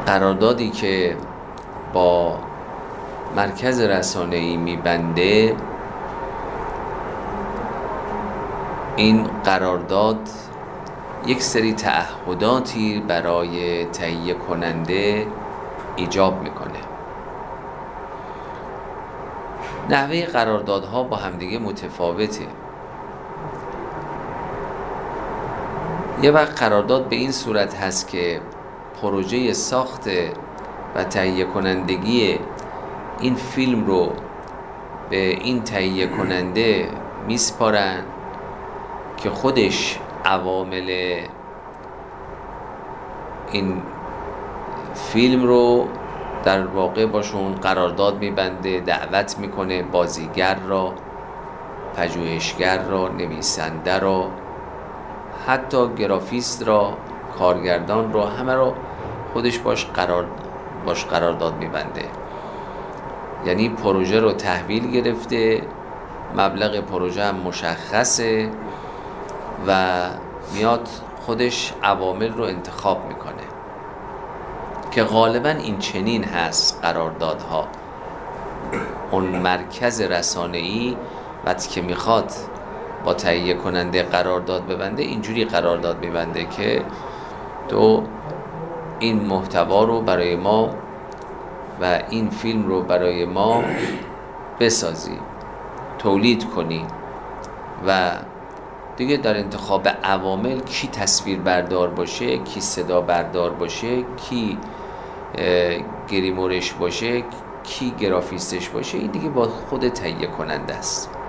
قراردادی که با مرکز رسانه‌ای میبنده، این قرارداد یک سری تعهداتی برای تهیه کننده ایجاب میکنه. نحوه قراردادها با همدیگه متفاوته. یه وقت قرارداد به این صورت هست که پروژه ساخت و تهیه کنندگی این فیلم رو به این تهیه کننده میسپارن که خودش عوامل این فیلم رو در واقع باشون قرارداد میبنده، دعوت میکنه بازیگر را، پژوهشگر را، نویسنده را، حتی گرافیست را، کارگردان را، همه را خودش باش قرارداد میبنده. یعنی پروژه رو تحویل گرفته، مبلغ پروژه هم مشخصه و میاد خودش عوامل رو انتخاب میکنه که غالبا این چنین هست. قراردادها، اون مرکز رسانه‌ای وقتی که میخواد با تهیه کننده قرارداد ببنده، اینجوری قرارداد میبنده که تو این محتوا رو برای ما و این فیلم رو برای ما بسازی، تولید کنی و دیگه در انتخاب عوامل کی تصویر بردار باشه، کی صدا بردار باشه، کی گریمورش باشه، کی گرافیستش باشه، این دیگه با خود تهیه کننده است.